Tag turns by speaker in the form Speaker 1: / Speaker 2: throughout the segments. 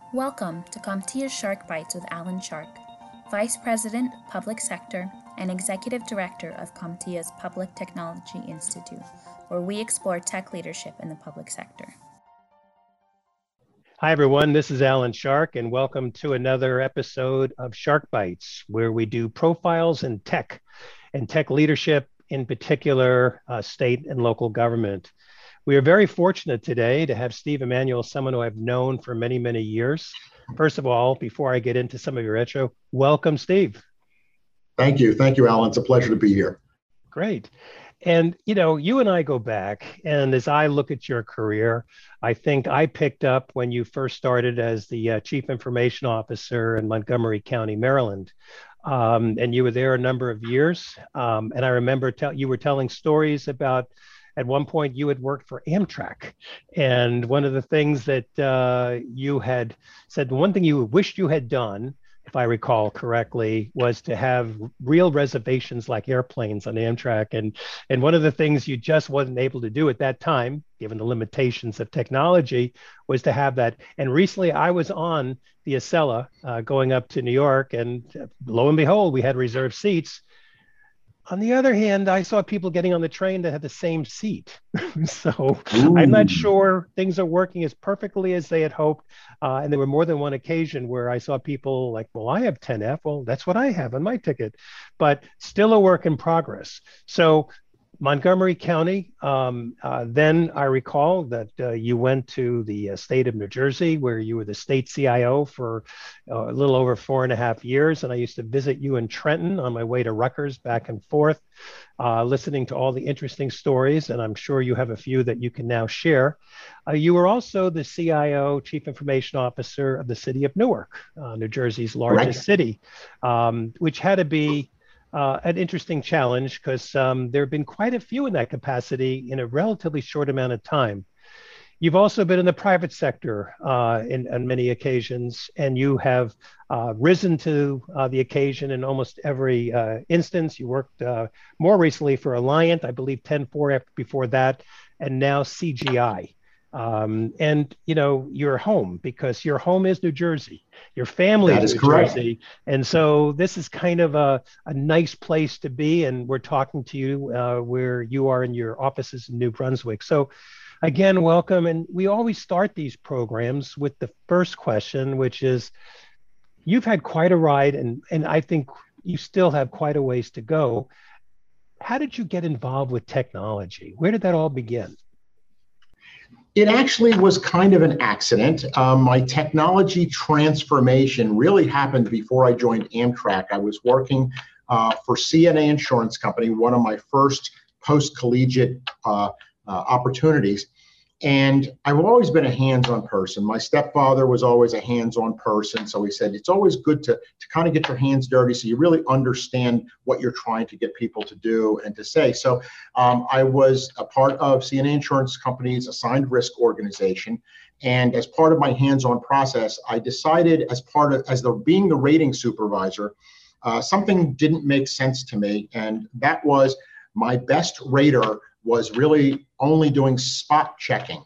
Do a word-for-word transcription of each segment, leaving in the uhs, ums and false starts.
Speaker 1: Welcome to CompTIA's Shark Bites with Alan Shark, Vice President, Public Sector, and Executive Director of CompTIA's Public Technology Institute, where we explore tech leadership in the public sector.
Speaker 2: Hi, everyone. This is Alan Shark, and welcome to another episode of Shark Bites, where we do profiles in tech and tech leadership, in particular, uh, state and local government. We are very fortunate today to have Steve Emanuel, someone who I've known for many, many years. First of all, before I get into some of your intro, welcome, Steve.
Speaker 3: Thank you. Thank you, Alan. It's a pleasure to be here.
Speaker 2: Great. And, you know, you and I go back, and as I look at your career, I think I picked up when you first started as the uh, Chief Information Officer in Montgomery County, Maryland. Um, and you were there a number of years. Um, and I remember tell, you were telling stories about at one point you had worked for Amtrak. And one of the things that uh, you had said, the one thing you wished you had done, if I recall correctly, was to have real reservations like airplanes on Amtrak. And, and one of the things you just wasn't able to do at that time, given the limitations of technology, was to have that. And recently I was on the Acela uh, going up to New York, and lo and behold, we had reserved seats. On the other hand, I saw people getting on the train that had the same seat. so Ooh. I'm not sure things are working as perfectly as they had hoped. Uh, and there were more than one occasion where I saw people like, well, I have ten F. Well, that's what I have on my ticket, but still a work in progress. So Montgomery County, um, uh, then I recall that uh, you went to the uh, state of New Jersey, where you were the state C I O for uh, a little over four and a half years. And I used to visit you in Trenton on my way to Rutgers back and forth, uh, listening to all the interesting stories. And I'm sure you have a few that you can now share. Uh, you were also the C I O, Chief Information Officer of the city of Newark, uh, New Jersey's largest right. city, um, which had to be Uh, an interesting challenge because um, there have been quite a few in that capacity in a relatively short amount of time. You've also been in the private sector uh, in, on many occasions, and you have uh, risen to uh, the occasion in almost every uh, instance. You worked uh, more recently for Alliant, I believe ten four before that, and now C G I. Um, and, you know, you're home because your home is New Jersey. Your family is, is New correct. Jersey. And so this is kind of a, a nice place to be. And we're talking to you uh, where you are in your offices in New Brunswick. So again, welcome. And we always start these programs with the first question, which is, you've had quite a ride, and, and I think you still have quite a ways to go. How did you get involved with technology? Where did that all begin?
Speaker 3: It actually was kind of an accident. Um, my technology transformation really happened before I joined Amtrak. I was working uh, for C N A Insurance Company, one of my first post-collegiate uh, uh, opportunities. And I've always been a hands-on person. My stepfather was always a hands-on person. So he said, it's always good to, to kind of get your hands dirty so you really understand what you're trying to get people to do and to say. So um, I was a part of C N A Insurance Company's assigned risk organization. And as part of my hands-on process, I decided as part of, as the being the rating supervisor, uh, something didn't make sense to me. And that was my best rater was really only doing spot checking.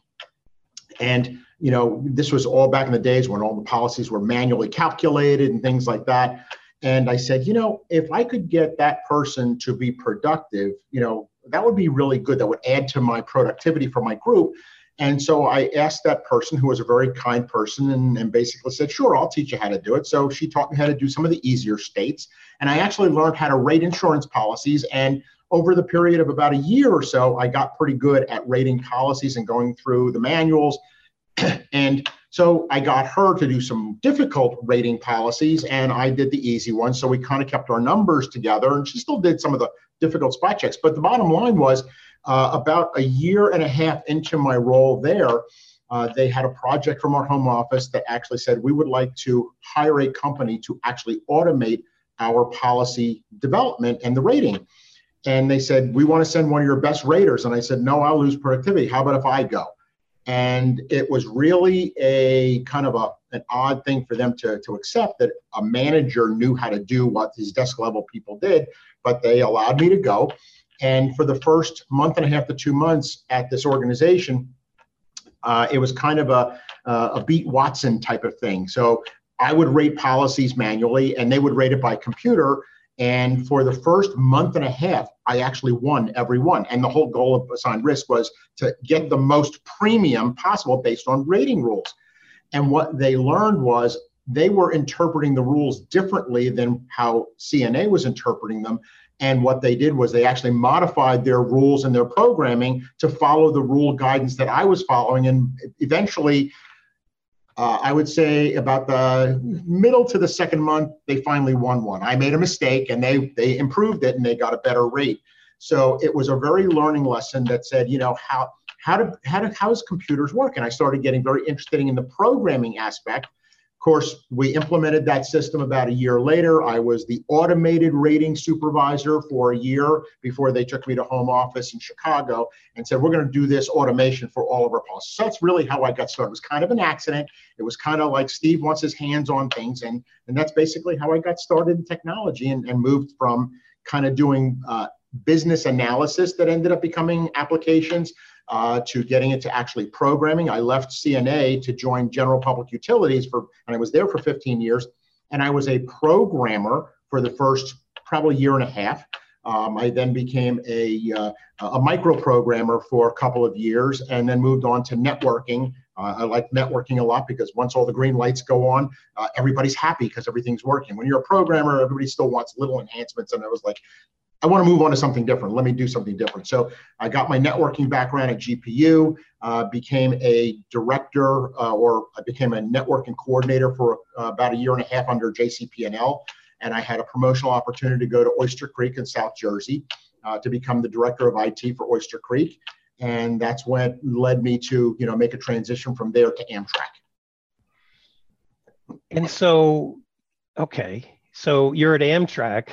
Speaker 3: And, you know, this was all back in the days when all the policies were manually calculated and things like that. And I said, you know, if I could get that person to be productive, you know, that would be really good. That would add to my productivity for my group. And so I asked that person, who was a very kind person, and, and basically said, sure, I'll teach you how to do it. So she taught me how to do some of the easier states. And I actually learned how to rate insurance policies. And over the period of about a year or so, I got pretty good at rating policies and going through the manuals. And so I got her to do some difficult rating policies, and I did the easy ones. So we kind of kept our numbers together, and she still did some of the difficult spot checks. But the bottom line was uh, about a year and a half into my role there, uh, they had a project from our home office that actually said, we would like to hire a company to actually automate our policy development and the rating. And they said, we want to send one of your best raters. And I said, no, I'll lose productivity. How about if I go? And it was really a kind of a, an odd thing for them to, to accept that a manager knew how to do what these desk level people did, but they allowed me to go. And for the first month and a half to two months at this organization, Uh, it was kind of a, a beat Watson type of thing. So I would rate policies manually and they would rate it by computer. And for the first month and a half, I actually won every one. And the whole goal of assigned risk was to get the most premium possible based on rating rules. And what they learned was they were interpreting the rules differently than how C N A was interpreting them. And what they did was they actually modified their rules and their programming to follow the rule guidance that I was following. And eventually, uh, I would say about the middle to the second month, they finally won one. I made a mistake and they, they improved it and they got a better rate. So it was a very learning lesson that said, you know, how, how, do, how, do, how does computers work? And I started getting very interested in the programming aspect. Of course, we implemented that system about a year later. I was the automated rating supervisor for a year before they took me to home office in Chicago and said, we're going to do this automation for all of our policies. So that's really how I got started. It was kind of an accident. It was kind of like Steve wants his hands on things. And, and that's basically how I got started in technology and, and moved from kind of doing uh, business analysis that ended up becoming applications Uh, to getting into actually programming. I left C N A to join General Public Utilities for, and I was there for fifteen years. And I was a programmer for the first probably year and a half. Um, I then became a, uh, a micro programmer for a couple of years and then moved on to networking. Uh, I like networking a lot because once all the green lights go on, uh, everybody's happy because everything's working. When you're a programmer, everybody still wants little enhancements. And I was like, I want to move on to something different. Let me do something different. So I got my networking background at G P U, uh, became a director uh, or I became a networking coordinator for uh, about a year and a half under J C P N L. And I had a promotional opportunity to go to Oyster Creek in South Jersey uh, to become the director of I T for Oyster Creek. And that's what led me to, you know, make a transition from there to Amtrak.
Speaker 2: And so, okay, so you're at Amtrak.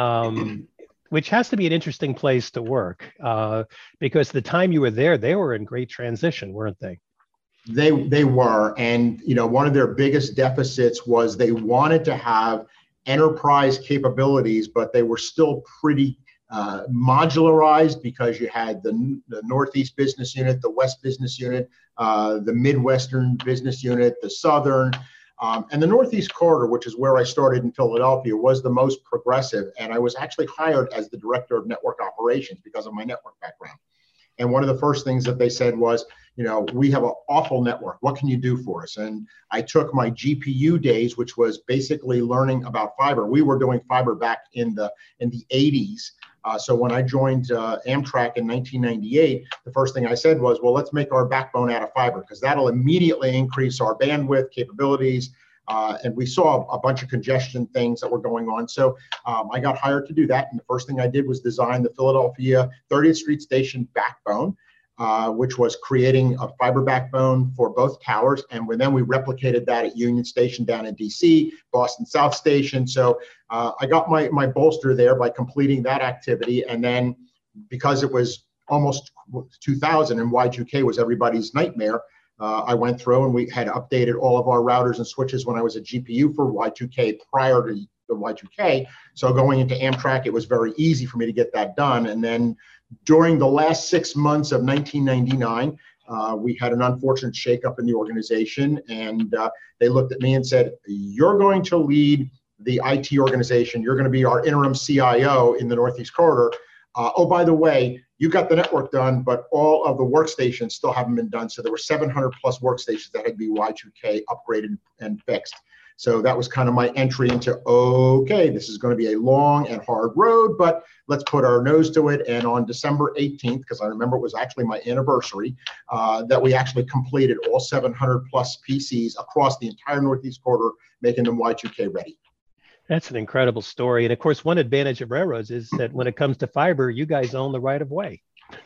Speaker 2: Um, which has to be an interesting place to work uh, because the time you were there, they were in great transition, weren't they?
Speaker 3: They, they were. And, you know, one of their biggest deficits was they wanted to have enterprise capabilities, but they were still pretty uh, modularized because you had the, the Northeast business unit, the West business unit, uh, the Midwestern business unit, the Southern. Um, and the Northeast corridor, which is where I started in Philadelphia, was the most progressive. And I was actually hired as the director of network operations because of my network background. And one of the first things that they said was, you know, we have an awful network. What can you do for us? And I took my G P U days, which was basically learning about fiber. We were doing fiber back in the in the eighties. Uh, so when I joined uh, Amtrak in nineteen ninety-eight, the first thing I said was, well, let's make our backbone out of fiber because that'll immediately increase our bandwidth capabilities. Uh, and we saw a bunch of congestion things that were going on. So um, I got hired to do that. And the first thing I did was design the Philadelphia thirtieth Street Station backbone, uh, which was creating a fiber backbone for both towers. And when, then we replicated that at Union Station down in D C, Boston South Station. So uh, I got my, my bolster there by completing that activity. And then because it was almost two thousand and Y two K was everybody's nightmare, uh, I went through and we had updated all of our routers and switches when I was at G P U for Y two K prior to the Y two K. So going into Amtrak, it was very easy for me to get that done. And then during the last six months of nineteen ninety-nine, uh, we had an unfortunate shakeup in the organization. And uh, they looked at me and said, you're going to lead the I T organization. You're going to be our interim C I O in the Northeast Corridor. Uh, oh, by the way, you got the network done, but all of the workstations still haven't been done. So there were seven hundred plus workstations that had to be Y two K upgraded and fixed. So that was kind of my entry into, okay, this is going to be a long and hard road, but let's put our nose to it. And on December eighteenth, because I remember it was actually my anniversary, uh, that we actually completed all seven hundred plus P Cs across the entire Northeast Corridor, making them Y two K ready.
Speaker 2: That's an incredible story. And of course, one advantage of railroads is that when it comes to fiber, you guys own the right of way.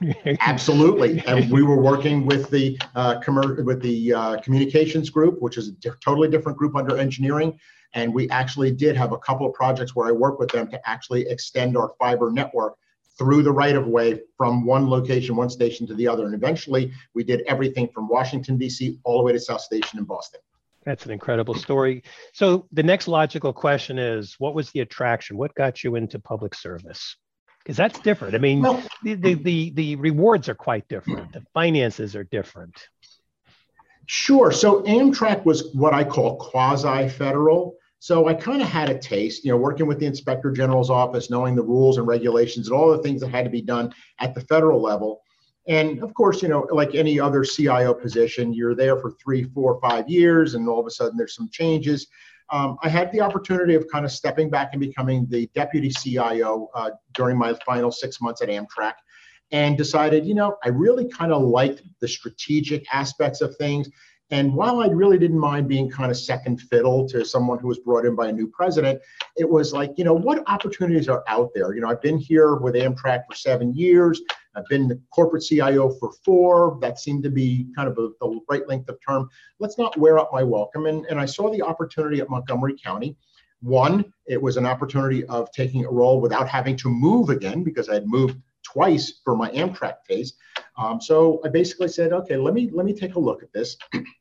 Speaker 3: Absolutely. And we were working with the uh, commer- with the uh, communications group, which is a di- totally different group under engineering. And we actually did have a couple of projects where I worked with them to actually extend our fiber network through the right of way from one location, one station to the other. And eventually we did everything from Washington, D C all the way to South Station in Boston.
Speaker 2: That's an incredible story. So the next logical question is, what was the attraction? What got you into public service? Because that's different. I mean,
Speaker 3: Well,
Speaker 2: the, the, the, the rewards are quite different. The finances are different.
Speaker 3: Sure. So Amtrak was what I call quasi-federal. So I kind of had a taste, you know, working with the Inspector General's office, knowing the rules and regulations and all the things that had to be done at the federal level. And of course, you know, like any other C I O position, you're there for three, four, five years, and all of a sudden there's some changes. Um, I had the opportunity of kind of stepping back and becoming the deputy C I O uh, during my final six months at Amtrak, and decided, you know, I really kind of liked the strategic aspects of things. And while I really didn't mind being kind of second fiddle to someone who was brought in by a new president, it was like, you know, what opportunities are out there? You know, I've been here with Amtrak for seven years. I've been the corporate C I O for four. That seemed to be kind of a, the right length of term. Let's not wear out my welcome. And, and I saw the opportunity at Montgomery County. One, it was an opportunity of taking a role without having to move again, because I had moved twice for my Amtrak phase. Um, so I basically said, okay, let me let me take a look at this.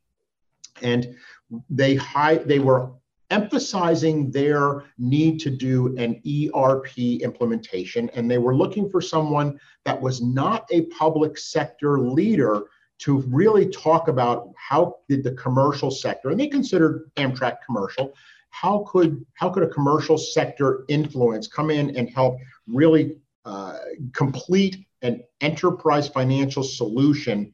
Speaker 3: And they high, they were emphasizing their need to do an E R P implementation, and they were looking for someone that was not a public sector leader to really talk about how did the commercial sector, and they considered Amtrak commercial, how could how could a commercial sector influence come in and help really uh, complete an enterprise financial solution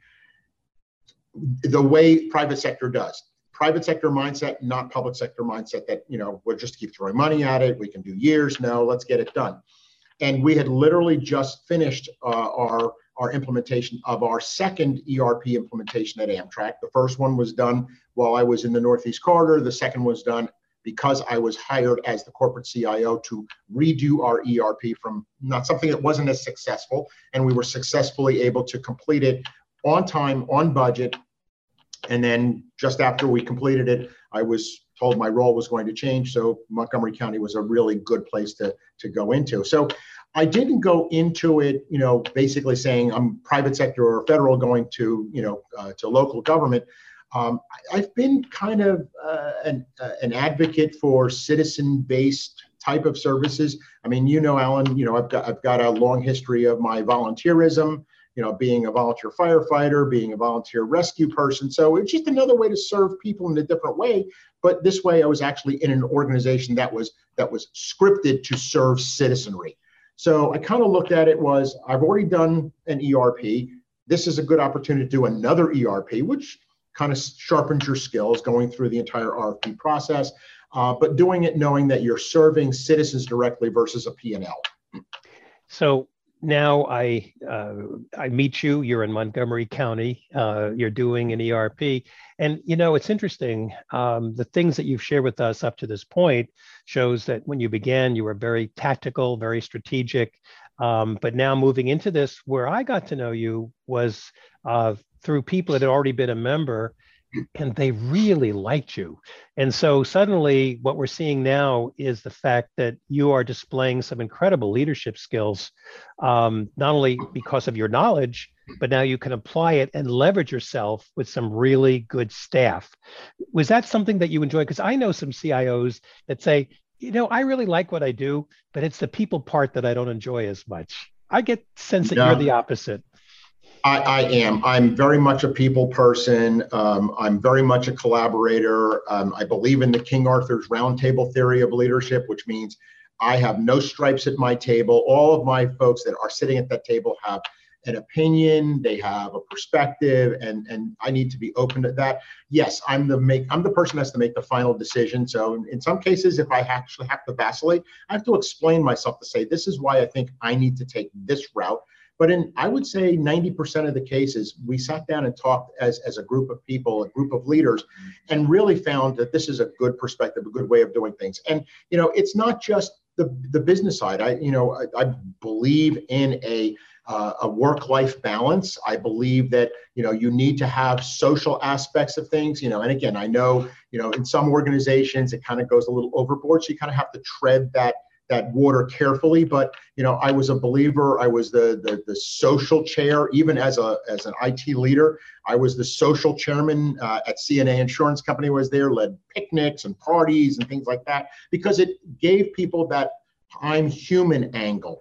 Speaker 3: the way private sector does. Private sector mindset, not public sector mindset that, you know, we'll just keep throwing money at it. We can do years. No, let's get it done. And we had literally just finished uh, our, our implementation of our second E R P implementation at Amtrak. The first one was done while I was in the Northeast Corridor. The second was done because I was hired as the corporate C I O to redo our E R P from not something that wasn't as successful. And we were successfully able to complete it on time, on budget. And then just after we completed it, I was told my role was going to change. So Montgomery County was a really good place to, to go into. So I didn't go into it, you know, basically saying I'm private sector or federal going to, you know, uh, to local government. Um, I've been kind of uh, an, uh, an advocate for citizen-based type of services. I mean, you know, Alan, you know, I've got, I've got a long history of my volunteerism, you know, being a volunteer firefighter, being a volunteer rescue person. So it's just another way to serve people in a different way. But this way I was actually in an organization that was that was scripted to serve citizenry. So I kind of looked at it was, I've already done an E R P. This is a good opportunity to do another E R P, which kind of sharpens your skills going through the entire R F P process, uh, but doing it knowing that you're serving citizens directly versus a P and L.
Speaker 2: So now I uh, I meet you. You're in Montgomery County. Uh, you're doing an E R P, and you know it's interesting. Um, the things that you've shared with us up to this point shows that when you began, you were very tactical, very strategic. Um, but now moving into this, where I got to know you was uh, through people that had already been a member, and they really liked you. And so suddenly what we're seeing now is the fact that you are displaying some incredible leadership skills, um, not only because of your knowledge, but now you can apply it and leverage yourself with some really good staff. Was that something that you enjoy? Because I know some C I Os that say, you know, I really like what I do, but it's the people part that I don't enjoy as much. I get the sense that
Speaker 3: Yeah.
Speaker 2: you're the opposite.
Speaker 3: I, I am. I'm very much a people person. Um, I'm very much a collaborator. Um, I believe in the King Arthur's roundtable theory of leadership, which means I have no stripes at my table. All of my folks that are sitting at that table have an opinion, they have a perspective, and, and I need to be open to that. Yes, I'm the make I'm the person that has to make the final decision. So in, in some cases, if I actually have to vacillate, I have to explain myself to say, this is why I think I need to take this route. But in, I would say ninety percent of the cases, we sat down and talked as, as a group of people, a group of leaders, and really found that this is a good perspective, a good way of doing things. And, you know, it's not just the, the business side. I, you know, I, I believe in a, uh, a work-life balance. I believe that, you know, you need to have social aspects of things, you know, and again, I know, you know, in some organizations, it kind of goes a little overboard. So you kind of have to tread that that water carefully. But, you know, I was a believer. I was the, the, the social chair, even as a, as an I T leader. I was the social chairman uh, at C N A Insurance Company. Was there, led picnics and parties and things like that, because it gave people that I'm human angle.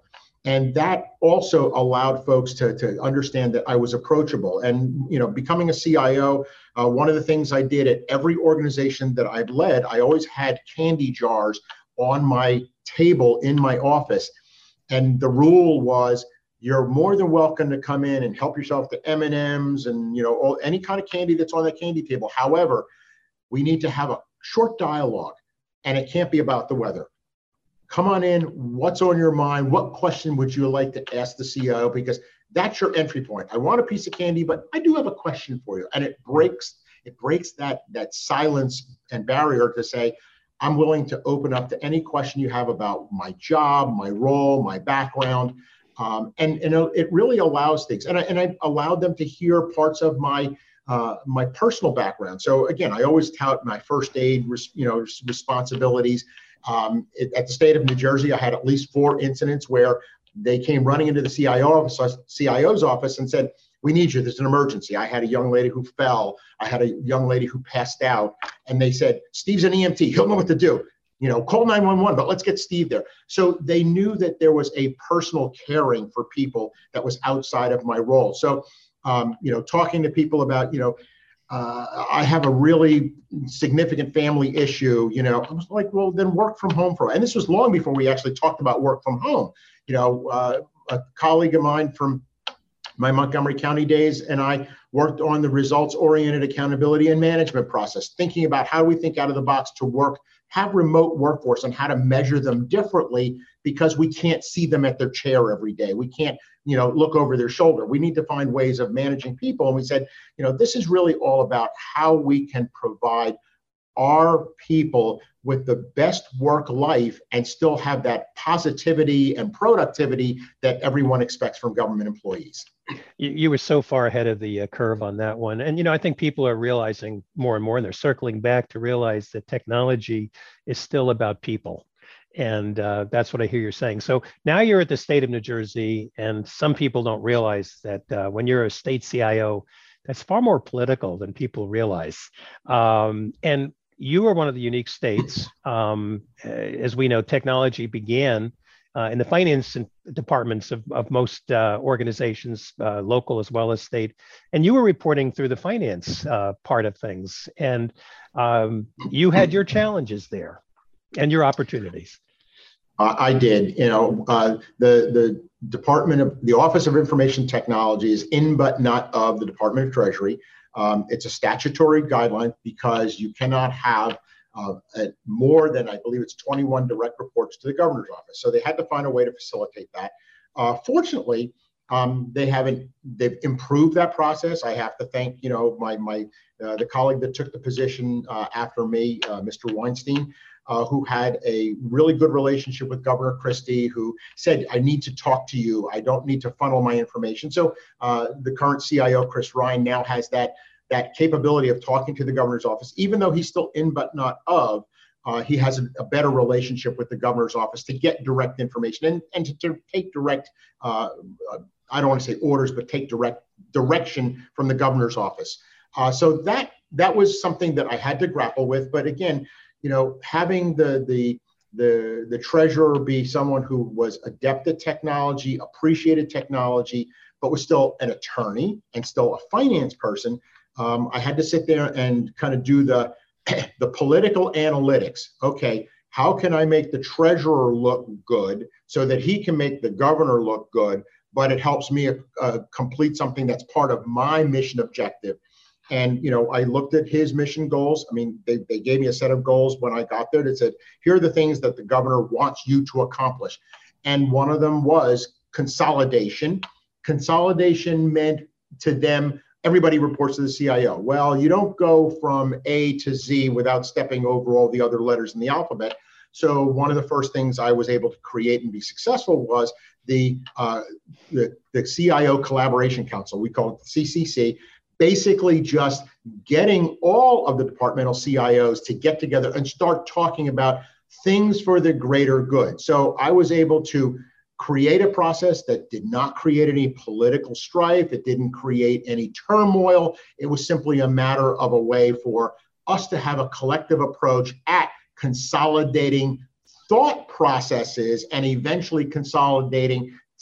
Speaker 3: And that also allowed folks to, to understand that I was approachable. And, you know, becoming a C I O, uh, one of the things I did at every organization that I've led, I always had candy jars on my table in my office. And the rule was, you're more than welcome to come in and help yourself to M and M's and, you know, all, any kind of candy that's on that candy table. However, we need to have a short dialogue, and it can't be about the weather. Come on in. What's on your mind? What question would you like to ask the C I O? Because that's your entry point. I want a piece of candy, but I do have a question for you. And it breaks it breaks that that silence and barrier to say, I'm willing to open up to any question you have about my job, my role, my background. Um, and, and it really allows things. And I, and I allowed them to hear parts of my uh, my personal background. So again, I always tout my first aid res, you know, responsibilities. Um, it, at the state of New Jersey, I had at least four incidents where they came running into the C I O office, C I O's office and said, we need you, there's an emergency. I had a young lady who fell. I had a young lady who passed out. And they said, Steve's an E M T, he'll know what to do. You know, call nine one one, but let's get Steve there. So they knew that there was a personal caring for people that was outside of my role. So, um, you know, talking to people about, you know, uh, I have a really significant family issue, you know, I was like, well, then work from home for, and this was long before we actually talked about work from home. You know, uh, a colleague of mine from my Montgomery County days and I worked on the results-oriented accountability and management process, thinking about how do we think out of the box to work, have remote workforce and how to measure them differently because we can't see them at their chair every day. We can't, you know, look over their shoulder. We need to find ways of managing people. And we said, you know, this is really all about how we can provide our people with the best work life and still have that positivity and productivity that everyone expects from government employees.
Speaker 2: You, you were so far ahead of the uh, curve on that one. And, you know, I think people are realizing more and more, and they're circling back to realize that technology is still about people. And uh, that's what I hear you're saying. So now you're at the state of New Jersey, and some people don't realize that uh, when you're a state C I O, that's far more political than people realize. Um, and you are one of the unique states. Um, as we know, technology began uh, in the finance departments of, of most uh, organizations, uh, local as well as state. And you were reporting through the finance uh, part of things. And um, you had your challenges there and your opportunities.
Speaker 3: Uh, I did. You know, uh, the, the Department of, the Office of Information Technology is in but not of the Department of Treasury. Um, it's a statutory guideline because you cannot have uh, a, more than, I believe it's twenty-one direct reports to the governor's office. So they had to find a way to facilitate that. Uh, fortunately, um, they haven't, they've improved that process. I have to thank, you know, my, my uh, the colleague that took the position uh, after me, uh, Mister Weinstein, uh, who had a really good relationship with Governor Christie, who said, I need to talk to you. I don't need to funnel my information. So uh, the current C I O, Chris Ryan, now has that, that capability of talking to the governor's office, even though he's still in but not of, uh, he has a, a better relationship with the governor's office to get direct information and, and to, to take direct, uh, I don't want to say orders, but take direct direction from the governor's office. Uh, so that, that was something that I had to grapple with. But again, you know, having the, the, the, the treasurer be someone who was adept at technology, appreciated technology, but was still an attorney and still a finance person, um, I had to sit there and kind of do the, the political analytics. Okay, how can I make the treasurer look good so that he can make the governor look good, but it helps me uh, complete something that's part of my mission objective. And, you know, I looked at his mission goals. I mean, they, they gave me a set of goals when I got there that said, here are the things that the governor wants you to accomplish. And one of them was consolidation. Consolidation meant to them, everybody reports to the C I O. Well, you don't go from A to Z without stepping over all the other letters in the alphabet. So one of the first things I was able to create and be successful was the, uh, the, the C I O Collaboration Council. We call it the C C C. Basically just getting all of the departmental C I Os to get together and start talking about things for the greater good. So I was able to create a process that did not create any political strife. It didn't create any turmoil. It was simply a matter of a way for us to have a collective approach at consolidating thought processes and eventually consolidating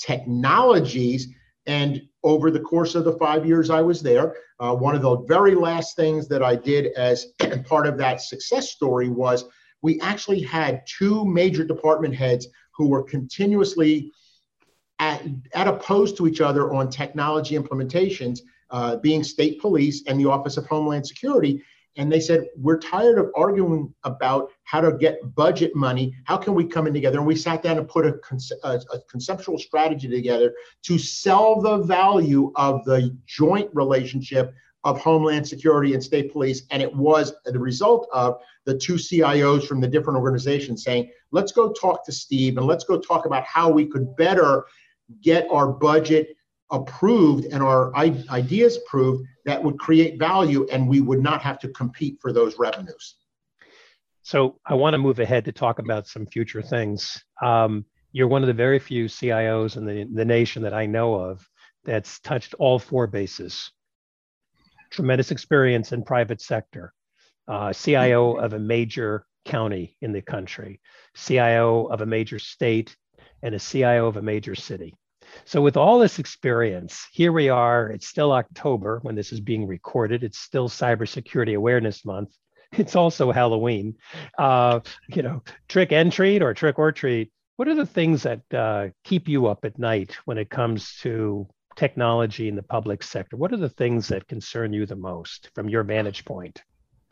Speaker 3: technologies. And over the course of the five years I was there, uh, one of the very last things that I did as part of that success story was we actually had two major department heads who were continuously at, at opposed to each other on technology implementations, uh, being state police and the Office of Homeland Security. And they said, we're tired of arguing about how to get budget money. How can we come in together? And we sat down and put a, a, a conceptual strategy together to sell the value of the joint relationship of Homeland Security and state police. And it was the result of the two C I Os from the different organizations saying, let's go talk to Steve and let's go talk about how we could better get our budget approved and our ideas approved that would create value, and we would not have to compete for those revenues.
Speaker 2: So I want to move ahead to talk about some future things. Um, you're one of the very few C I Os in the, the nation that I know of that's touched all four bases. Tremendous experience in private sector, uh, C I O of a major county in the country, C I O of a major state, and a C I O of a major city. So with all this experience, here we are, it's still October when this is being recorded. It's still Cybersecurity Awareness Month. It's also Halloween. Uh, you know, trick and treat or trick or treat. What are the things that uh, keep you up at night when it comes to technology in the public sector? What are the things that concern you the most from your vantage point?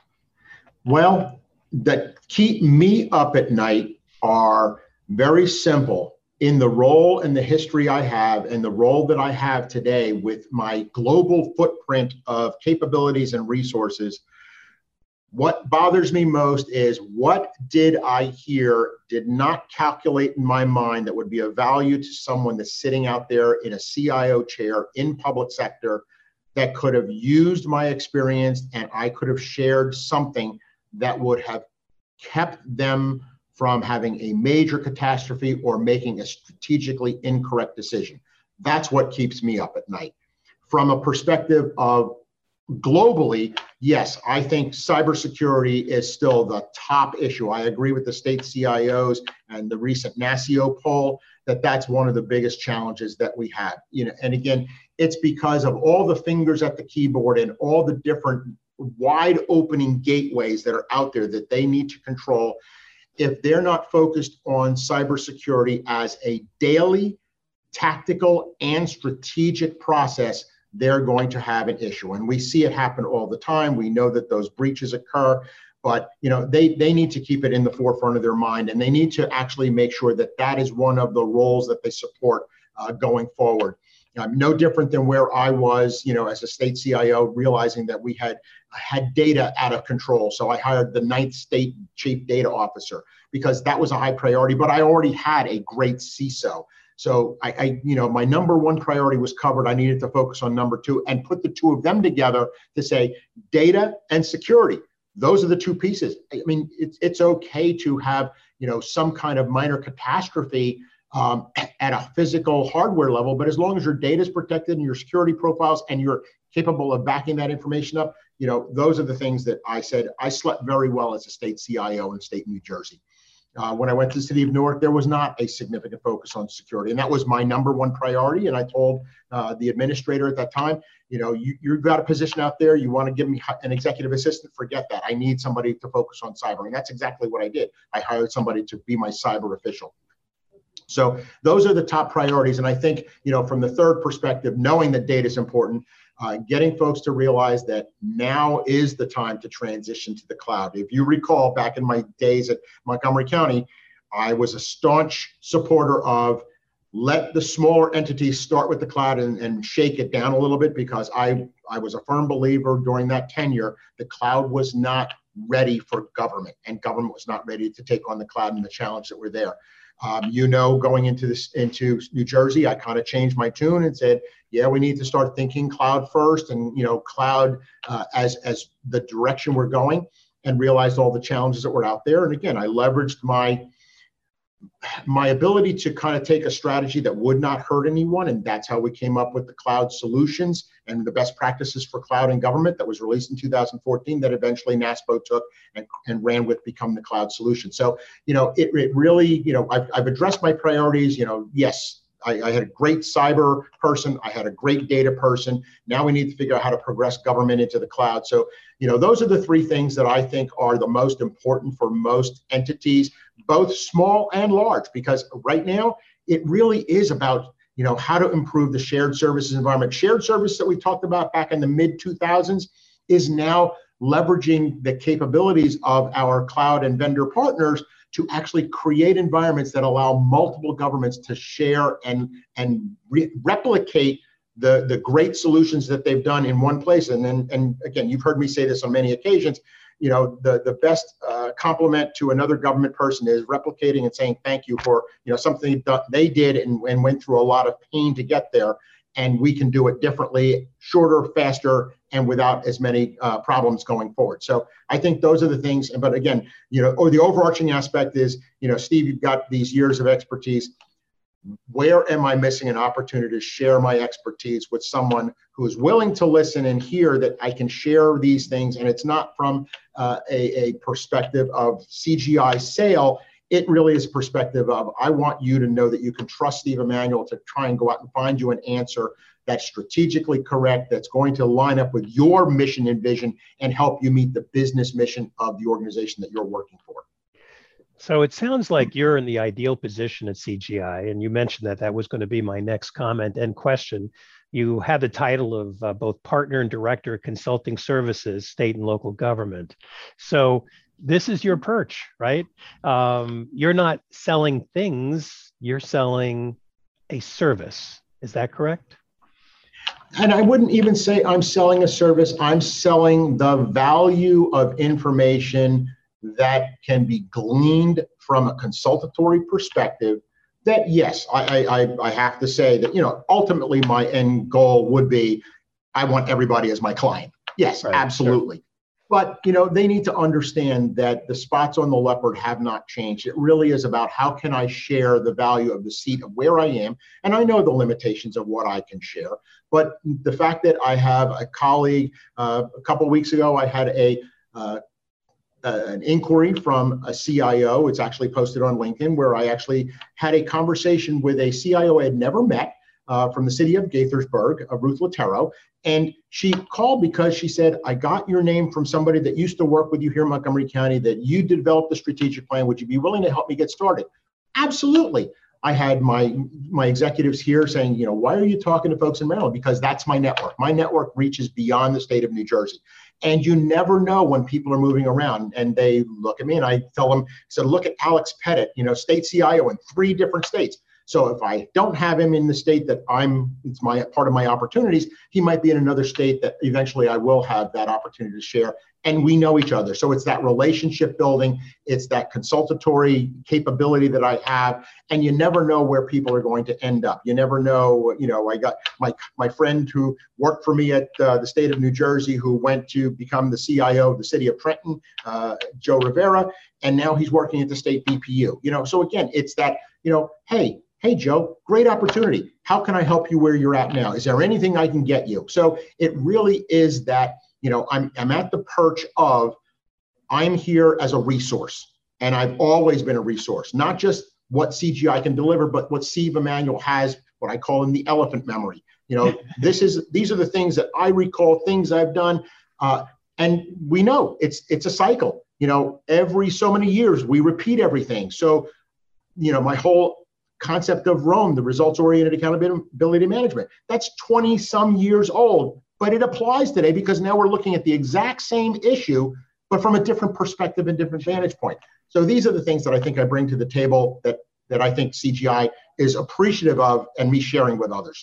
Speaker 3: Well, that keep me up at night are very simple. In the role and the history I have and the role that I have today with my global footprint of capabilities and resources, what bothers me most is what did I hear, did not calculate in my mind that would be of value to someone that's sitting out there in a C I O chair in public sector that could have used my experience and I could have shared something that would have kept them from having a major catastrophe or making a strategically incorrect decision. That's what keeps me up at night. From a perspective of globally, yes, I think cybersecurity is still the top issue. I agree with the state C I Os and the recent NASCIO poll that that's one of the biggest challenges that we have. You know, and again, it's because of all the fingers at the keyboard and all the different wide opening gateways that are out there that they need to control. If they're not focused on cybersecurity as a daily, tactical, and strategic process, they're going to have an issue. And we see it happen all the time. We know that those breaches occur, but you know they, they need to keep it in the forefront of their mind, and they need to actually make sure that that is one of the roles that they support uh, going forward. Um, no different than where I was, you know, as a state C I O, realizing that we had had data out of control. So I hired the ninth state chief data officer because that was a high priority, but I already had a great C I S O. So I, I, you know, my number one priority was covered. I needed to focus on number two and put the two of them together to say data and security. Those are the two pieces. I mean, it's, it's okay to have, you know, some kind of minor catastrophe Um, at a physical hardware level, but as long as your data is protected and your security profiles and you're capable of backing that information up, you know, those are the things that I said. I slept very well as a state C I O in state New Jersey. Uh, when I went to the city of Newark, there was not a significant focus on security, and that was my number one priority. And I told uh, the administrator at that time, you know, you, you've got a position out there. You want to give me an executive assistant? Forget that. I need somebody to focus on cyber, and that's exactly what I did. I hired somebody to be my cyber official. So those are the top priorities. And I think, you know, from the third perspective, knowing that data is important, uh, getting folks to realize that now is the time to transition to the cloud. If you recall, back in my days at Montgomery County, I was a staunch supporter of let the smaller entities start with the cloud and, and shake it down a little bit, because I, I was a firm believer during that tenure, the cloud was not ready for government, and government was not ready to take on the cloud and the challenge that were there. Um, you know, going into this into New Jersey, I kind of changed my tune and said, yeah, we need to start thinking cloud first, and you know, cloud uh, as as the direction we're going, and realized all the challenges that were out there. And again, I leveraged my my ability to kind of take a strategy that would not hurt anyone, and that's how we came up with the cloud solutions and the best practices for cloud and government that was released in two thousand fourteen, that eventually NASPO took and, and ran with Become the Cloud Solution. So, you know, it, it really, you know, I've, I've addressed my priorities. You know, yes, I, I had a great cyber person. I had a great data person. Now we need to figure out how to progress government into the cloud. So, you know, those are the three things that I think are the most important for most entities, both small and large, because right now it really is about, you know, how to improve the shared services environment. Shared service that we talked about back in the mid two thousands is now leveraging the capabilities of our cloud and vendor partners to actually create environments that allow multiple governments to share and, and re replicate the, the great solutions that they've done in one place. And then, and again, you've heard me say this on many occasions, you know, the, the best uh, compliment to another government person is replicating and saying thank you for, you know, something that they did and, and went through a lot of pain to get there. And we can do it differently, shorter, faster, and without as many uh, problems going forward. So I think those are the things. But again, you know, or the overarching aspect is, you know, Steve, you've got these years of expertise. Where am I missing an opportunity to share my expertise with someone who is willing to listen and hear that I can share these things? And it's not from uh, a, a perspective of C G I sale. It really is a perspective of, I want you to know that you can trust Steve Emanuel to try and go out and find you an answer that's strategically correct, that's going to line up with your mission and vision and help you meet the business mission of the organization that you're working for.
Speaker 2: So it sounds like you're in the ideal position at C G I, and you mentioned that that was going to be my next comment and question. You have the title of uh, both partner and director of consulting services, state and local government. So this is your perch, right? Um, you're not selling things, you're selling a service. Is that correct?
Speaker 3: And I wouldn't even say I'm selling a service. I'm selling the value of information that can be gleaned from a consultatory perspective. That, yes, I, I, I have to say that, you know, ultimately my end goal would be, I want everybody as my client. Yes, right, absolutely. Sure. But, you know, they need to understand that the spots on the leopard have not changed. It really is about how can I share the value of the seat of where I am. And I know the limitations of what I can share. But the fact that I have a colleague, uh, a couple of weeks ago, I had a uh, uh, an inquiry from a C I O. It's actually posted on LinkedIn, where I actually had a conversation with a C I O I had never met uh, from the city of Gaithersburg, uh, Ruth Latero. And she called because she said, I got your name from somebody that used to work with you here in Montgomery County, that you developed the strategic plan. Would you be willing to help me get started? Absolutely. I had my, my executives here saying, you know, why are you talking to folks in Maryland? Because that's my network. My network reaches beyond the state of New Jersey. And you never know when people are moving around, and they look at me and I tell them, so look at Alex Pettit, you know, state C I O in three different states. So if I don't have him in the state that I'm, it's my part of my opportunities, he might be in another state that eventually I will have that opportunity to share. And we know each other. So it's that relationship building, it's that consultatory capability that I have, and you never know where people are going to end up. You never know, you know, I got my, my friend who worked for me at uh, the state of New Jersey, who went to become the C I O of the city of Trenton, uh, Joe Rivera, and now he's working at the state B P U. You know, so again, it's that, you know, hey, Hey, Joe, great opportunity. How can I help you where you're at now? Is there anything I can get you? So it really is that, you know, I'm, I'm at the perch of, I'm here as a resource, and I've always been a resource, not just what C G I can deliver, but what Steve Emanuel has, what I call in the elephant memory. You know, this is, these are the things that I recall, things I've done. Uh, and we know it's, it's a cycle, you know, every so many years we repeat everything. So, you know, my whole concept of Rome, the results-oriented accountability management, that's twenty some years old, but it applies today because now we're looking at the exact same issue, but from a different perspective and different vantage point. So these are the things that I think I bring to the table that, that I think C G I is appreciative of, and me sharing with others.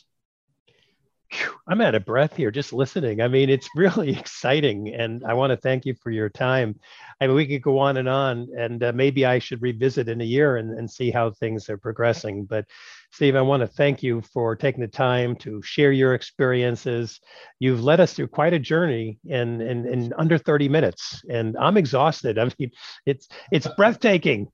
Speaker 2: I'm out of breath here just listening. I mean, it's really exciting, and I want to thank you for your time. I mean, we could go on and on, and uh, maybe I should revisit in a year and, and see how things are progressing. But Steve, I want to thank you for taking the time to share your experiences. You've led us through quite a journey in, in, in under thirty minutes, and I'm exhausted. I mean, it's it's breathtaking.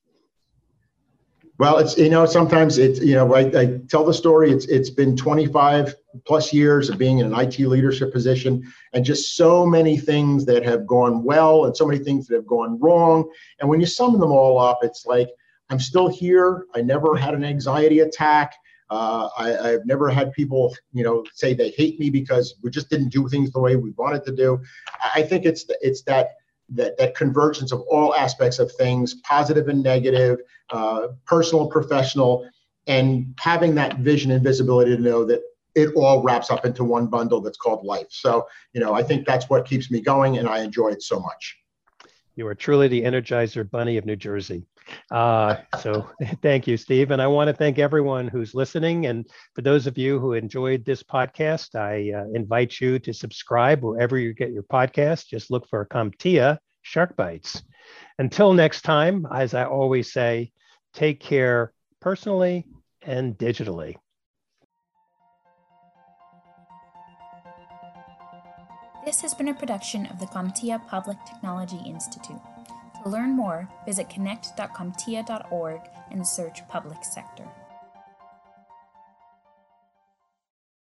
Speaker 3: Well, it's, you know, sometimes it's, you know, I, I tell the story, it's it's been twenty-five plus years of being in an I T leadership position, and just so many things that have gone well and so many things that have gone wrong. And when you sum them all up, it's like, I'm still here. I never had an anxiety attack. Uh, I, I've never had people, you know, say they hate me because we just didn't do things the way we wanted to do. I think it's the, it's that that that convergence of all aspects of things, positive and negative, uh, personal and professional, and having that vision and visibility to know that it all wraps up into one bundle that's called life. So, you know, I think that's what keeps me going, and I enjoy it so much.
Speaker 2: You are truly the Energizer Bunny of New Jersey. Uh, so thank you, Steve. And I want to thank everyone who's listening. And for those of you who enjoyed this podcast, I uh, invite you to subscribe wherever you get your podcast. Just look for CompTIA Shark Bites. Until next time, as I always say, take care personally and digitally.
Speaker 1: This has been a production of the CompTIA Public Technology Institute. To learn more, visit connect dot comptia dot org and search Public Sector.